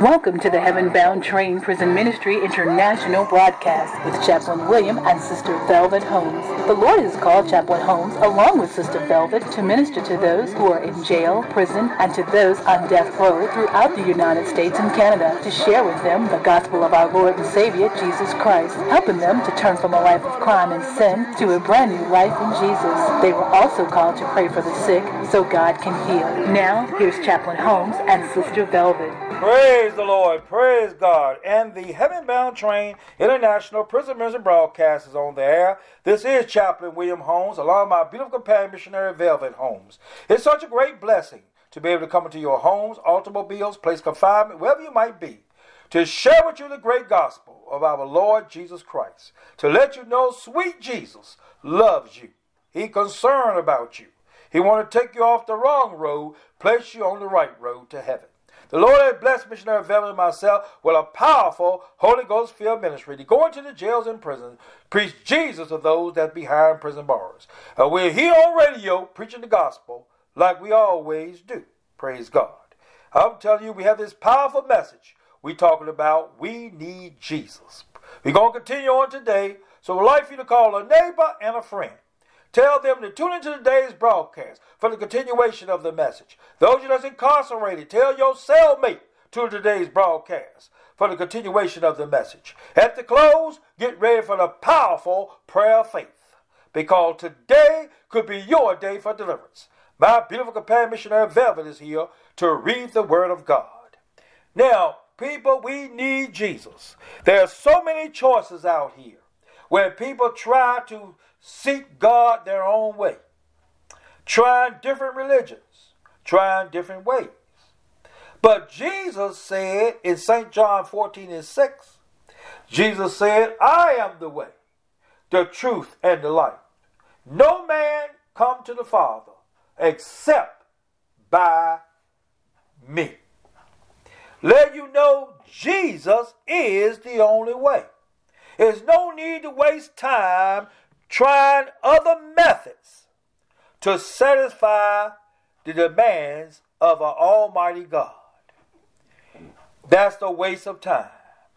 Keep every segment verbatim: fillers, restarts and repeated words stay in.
Welcome to the Heaven Bound Train Prison Ministry International broadcast with Chaplain William and Sister Velvet Holmes. The Lord has called Chaplain Holmes along with Sister Velvet to minister to those who are in jail, prison, and to those on death row throughout the United States and Canada to share with them the gospel of our Lord and Savior, Jesus Christ, helping them to turn from a life of crime and sin to a brand new life in Jesus. They were also called to pray for the sick so God can heal. Now, here's Chaplain Holmes and Sister Velvet. Praise the Lord, praise God, and the Heaven Bound Train International Prison Ministry broadcast is on the air. This is Chaplain William Holmes, along with my beautiful companion missionary Velvet Holmes. It's such a great blessing to be able to come into your homes, automobiles, place confinement, wherever you might be, to share with you the great gospel of our Lord Jesus Christ, to let you know sweet Jesus loves you. He's concerned about you. He wants to take you off the wrong road, place you on the right road to heaven. The Lord has blessed missionary Velvet and myself with a powerful Holy Ghost-filled ministry to go into the jails and prisons, preach Jesus to those that behind prison bars. And we're here on radio preaching the gospel like we always do. Praise God. I'm telling you, we have this powerful message. We're talking about we need Jesus. We're going to continue on today, so I'd like for you to call a neighbor and a friend. Tell them to tune into today's broadcast for the continuation of the message. Those of you that's incarcerated, tell your cellmate to today's broadcast for the continuation of the message. At the close, get ready for the powerful prayer of faith, because today could be your day for deliverance. My beautiful companion missionary Velvet is here to read the Word of God. Now, people, we need Jesus. There are so many choices out here where people try to seek God their own way, trying different religions, trying different ways. But Jesus said in Saint John fourteen and six, Jesus said, I am the way, the truth, and the life. No man come to the Father except by me. Let you know Jesus is the only way. There's no need to waste time trying other methods to satisfy the demands of our Almighty God. That's a waste of time.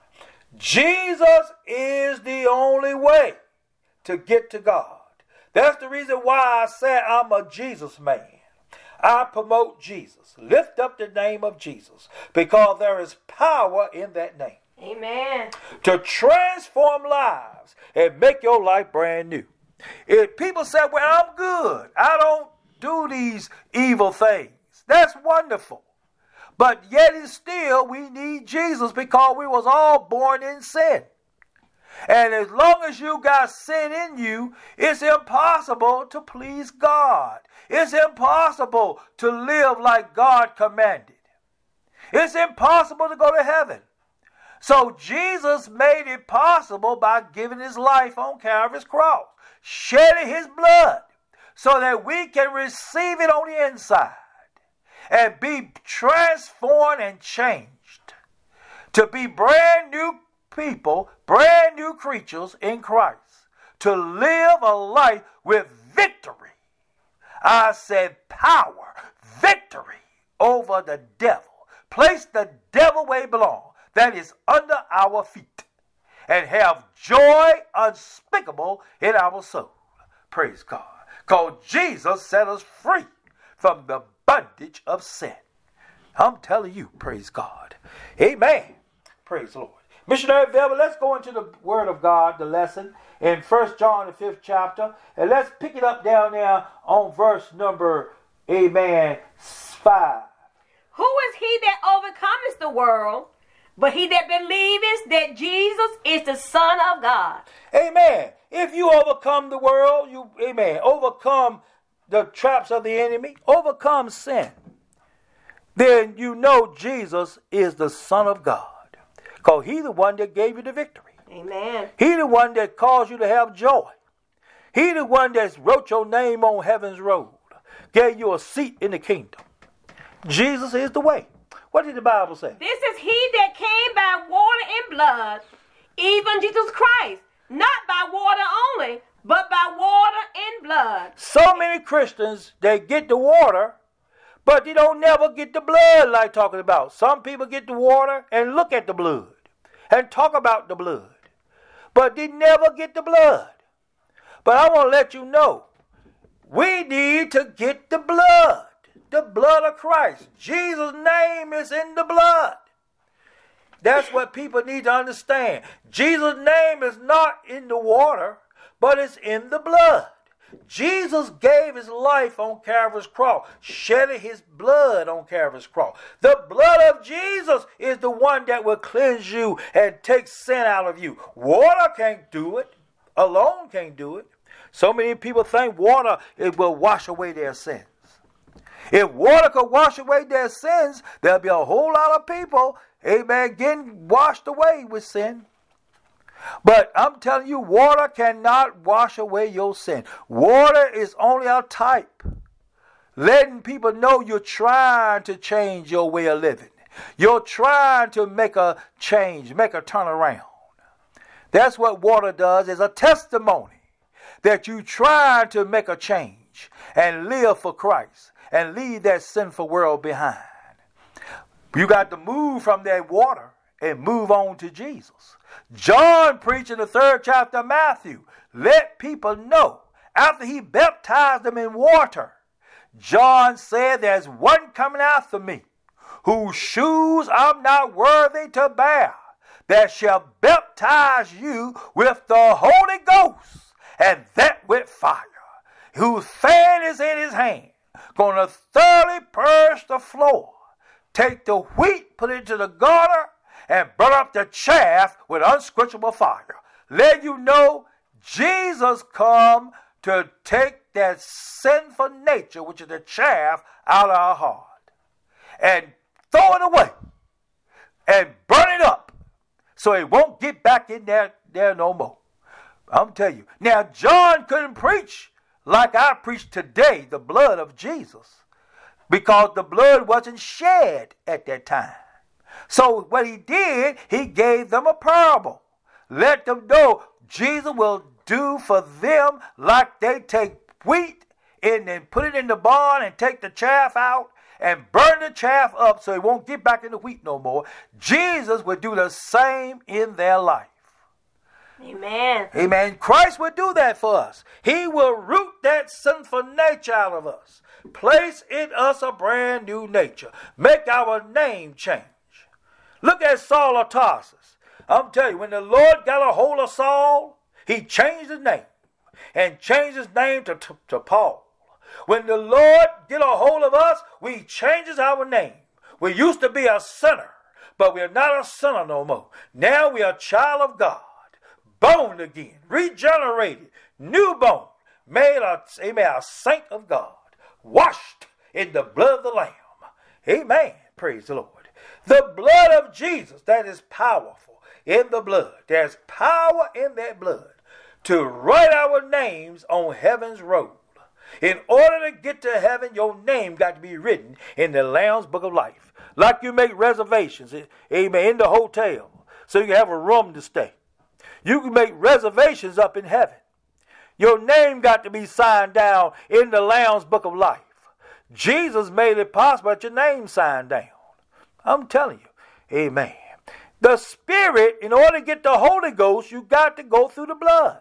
Jesus is the only way to get to God. That's the reason why I said I'm a Jesus man. I promote Jesus. Lift up the name of Jesus, because there is power in that name. Amen. To transform lives and make your life brand new. If people say, well, I'm good, I don't do these evil things, that's wonderful. But yet and still we need Jesus, because we was all born in sin. And as long as you got sin in you, it's impossible to please God. It's impossible to live like God commanded. It's impossible to go to heaven. So Jesus made it possible by giving his life on Calvary's cross, shedding his blood, so that we can receive it on the inside and be transformed and changed to be brand new people, brand new creatures in Christ, to live a life with victory. I said power, victory over the devil. Place the devil where he belongs, that is under our feet, and have joy unspeakable in our soul. Praise God. Because Jesus set us free from the bondage of sin. I'm telling you, praise God. Amen. Praise the Lord. Missionary Velvet, let's go into the Word of God, the lesson, in First John, the fifth chapter, and let's pick it up down there on verse number, amen, five. Who is he that overcometh the world, but he that believeth that Jesus is the Son of God? Amen. If you overcome the world, you, amen, overcome the traps of the enemy, overcome sin, then you know Jesus is the Son of God. Because he's the one that gave you the victory. Amen. He the one that caused you to have joy. He the one that wrote your name on heaven's road, gave you a seat in the kingdom. Jesus is the way. What did the Bible say? This is he that came by water and blood, even Jesus Christ. Not by water only, but by water and blood. So many Christians, they get the water, But they don't never get the blood like talking about. Some people get the water and look at the blood and talk about the blood. But they never get the blood. But I want to let you know, we need to get the blood. The blood of Christ. Jesus' name is in the blood. That's what people need to understand. Jesus' name is not in the water, but it's in the blood. Jesus gave his life on Calvary's cross, shedding his blood on Calvary's cross. The blood of Jesus is the one that will cleanse you and take sin out of you. Water can't do it. Alone can't do it. So many people think water it will wash away their sins. If water could wash away their sins, there'll be a whole lot of people, amen, getting washed away with sin. But I'm telling you, water cannot wash away your sin. Water is only a type, letting people know you're trying to change your way of living. You're trying to make a change, make a turnaround. That's what water does, is a testimony that you try to make a change and live for Christ and leave that sinful world behind. You got to move from that water and move on to Jesus. John preached in the third chapter of Matthew, let people know after he baptized them in water. John said, there's one coming after me, whose shoes I'm not worthy to bear, that shall baptize you with the Holy Ghost, and that with fire, whose fan is in his hand, gonna thoroughly purge the floor, take the wheat, put it into the gutter, and burn up the chaff with unsquenchable fire. Let you know Jesus come to take that sinful nature, which is the chaff, out of our heart and throw it away and burn it up so it won't get back in there, there no more. I'm telling you. Now, John couldn't preach like I preach today, the blood of Jesus, because the blood wasn't shed at that time. So what he did, he gave them a parable. Let them know Jesus will do for them like they take wheat and then put it in the barn and take the chaff out and burn the chaff up so it won't get back in the wheat no more. Jesus will do the same in their life. Amen. Amen. Christ will do that for us. He will root that sinful nature out of us. Place in us a brand new nature. Make our name change. Look at Saul of Tarsus. I'm telling you, when the Lord got a hold of Saul, he changed his name and changed his name to, to, to Paul. When the Lord get a hold of us, we changes our name. We used to be a sinner, but we're not a sinner no more. Now we are a child of God, born again, regenerated, newborn, made a, amen, a saint of God, washed in the blood of the Lamb. Amen. Praise the Lord. The blood of Jesus, that is powerful in the blood. There's power in that blood to write our names on heaven's roll. In order to get to heaven, your name got to be written in the Lamb's Book of Life. Like you make reservations, amen, in the hotel, so you can have a room to stay. You can make reservations up in heaven. Your name got to be signed down in the Lamb's Book of Life. Jesus made it possible that your name signed down. I'm telling you, amen. The Spirit, in order to get the Holy Ghost, you got to go through the blood.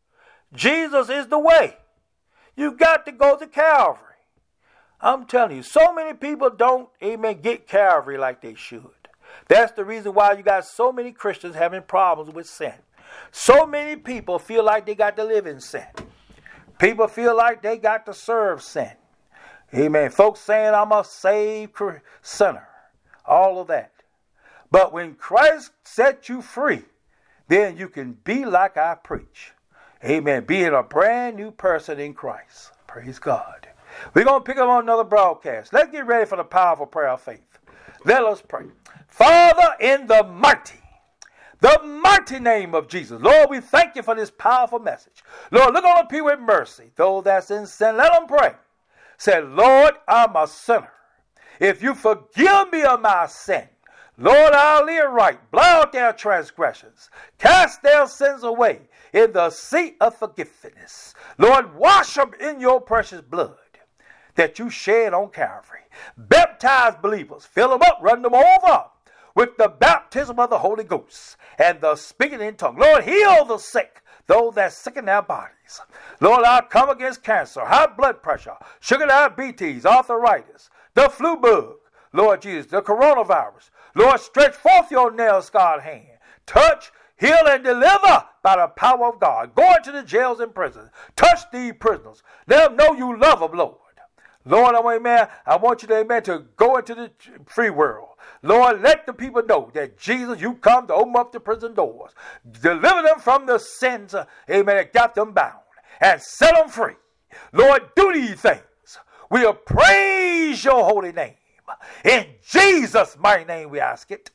Jesus is the way. You got to go to Calvary. I'm telling you, so many people don't, amen, get Calvary like they should. That's the reason why you got so many Christians having problems with sin. So many people feel like they got to live in sin. People feel like they got to serve sin. Amen. Folks saying, I'm a saved sinner. All of that. But when Christ set you free, then you can be like I preach. Amen. Being a brand new person in Christ. Praise God. We're going to pick up on another broadcast. Let's get ready for the powerful prayer of faith. Let us pray. Father, in the mighty, the mighty name of Jesus. Lord, we thank you for this powerful message. Lord, look on the people with mercy. Those that's in sin, let them pray. Say, Lord, I'm a sinner. If you forgive me of my sin, Lord, I'll live right. Blot out their transgressions. Cast their sins away in the sea of forgiveness. Lord, wash them in your precious blood. that you shed on Calvary. Baptize believers, fill them up, run them over with the baptism of the Holy Ghost and the speaking in tongues. Lord, heal the sick, those that sick in their bodies. Lord, I come against cancer, high blood pressure, sugar diabetes, arthritis, the flu bug, Lord Jesus, the coronavirus. Lord, stretch forth your nail-scarred hand. Touch, heal, and deliver by the power of God. Go into the jails and prisons. Touch these prisoners. Let them know you love them, Lord. Lord, amen, I want you to, amen, to go into the free world. Lord, let the people know that Jesus, you come to open up the prison doors. Deliver them from the sins, amen, that got them bound. And set them free. Lord, do these things. We'll praise your holy name. In Jesus' mighty name we ask it.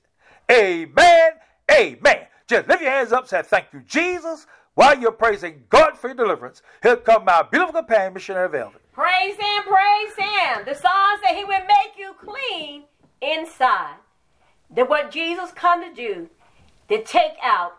Amen. Amen. Just lift your hands up and say, thank you, Jesus. While you're praising God for your deliverance, here come my beautiful companion, Missionary Velvet. Praise him, praise him. The song said he will make you clean inside. That what Jesus come to do, to take out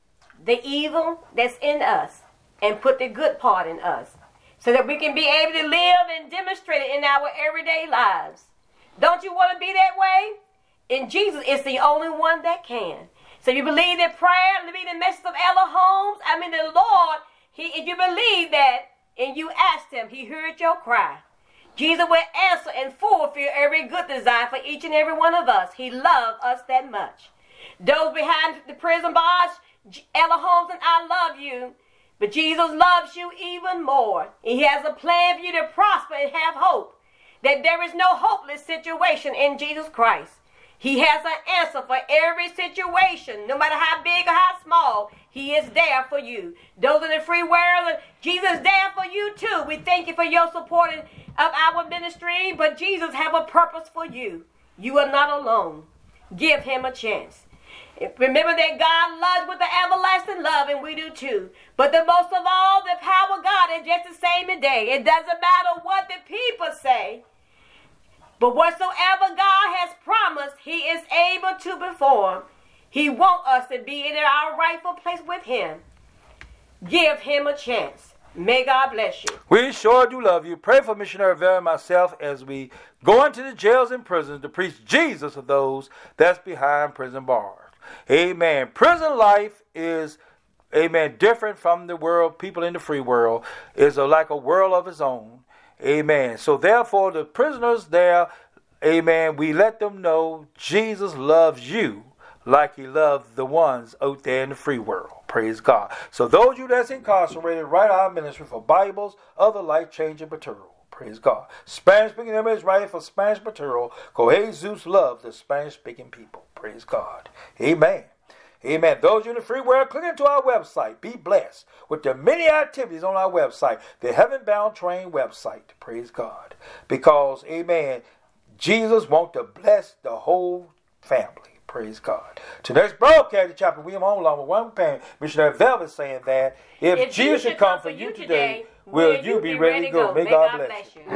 the evil that's in us and put the good part in us, so that we can be able to live and demonstrate it in our everyday lives. Don't you want to be that way? And Jesus is the only one that can. So you believe that prayer, believe the message of Ella Holmes, I mean the Lord, he, if you believe that and you asked him, he heard your cry. Jesus will answer and fulfill every good desire for each and every one of us. He loves us that much. Those behind the prison bars, Ella Holmes and I love you, but Jesus loves you even more. He has a plan for you to prosper and have hope. That there is no hopeless situation in Jesus Christ. He has an answer for every situation, no matter how big or how small. He is there for you. Those in the free world, Jesus is there for you too. We thank you for your support of our ministry, but Jesus have a purpose for you. You are not alone. Give him a chance. Remember that God loves with the everlasting love, and we do too. But the most of all, the power of God is just the same today. It doesn't matter what the people say. But whatsoever God has promised, he is able to perform. He wants us to be in our rightful place with him. Give him a chance. May God bless you. We sure do love you. Pray for Missionary Vera and myself as we go into the jails and prisons to preach Jesus to those that's behind prison bars. Amen. Prison life is, amen, different from the world. People in the free world is a, like a world of its own. Amen. So therefore, the prisoners there, amen, we let them know Jesus loves you like he loved the ones out there in the free world. Praise God. So those of you that's incarcerated, write our ministry for Bibles, other life-changing material. Praise God. Spanish-speaking image writing for Spanish material. Jesus loves the Spanish-speaking people. Praise God. Amen. Amen. Those in the free world, click into our website. Be blessed with the many activities on our website, the Heaven Bound Train website. Praise God. Because, amen, Jesus wants to bless the whole family. Praise God. Tonight's broadcast, Chaplain William Holmes, along with one parent, Missionary Velvet, saying that if, if Jesus should come for you today, will you be ready to go? May God bless you.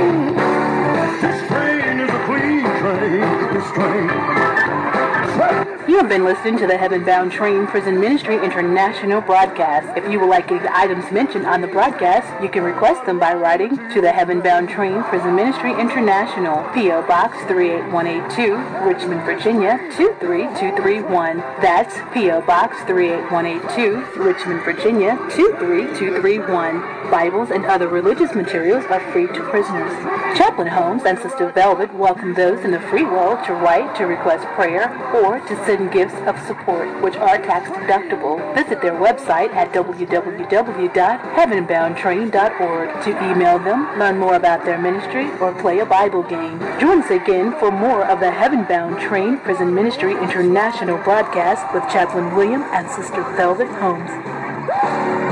This train is a clean train. This train. You have been listening to the Heaven Bound Train Prison Ministry International broadcast. If you would like the items mentioned on the broadcast, you can request them by writing to the Heaven Bound Train Prison Ministry International, P O Box three eight one eight two, Richmond, Virginia two three two three one. That's P O Box three eight one eight two, Richmond, Virginia two three two three one. Bibles and other religious materials are free to prisoners. Chaplain Holmes and Sister Velvet welcome those in the free world to write to request prayer or to send gifts of support, which are tax deductible. Visit their website at w w w dot heaven bound train dot org to email them, learn more about their ministry, or play a Bible game. Join us again for more of the Heaven Bound Train Prison Ministry International broadcast with Chaplain William and Sister Velvet Holmes.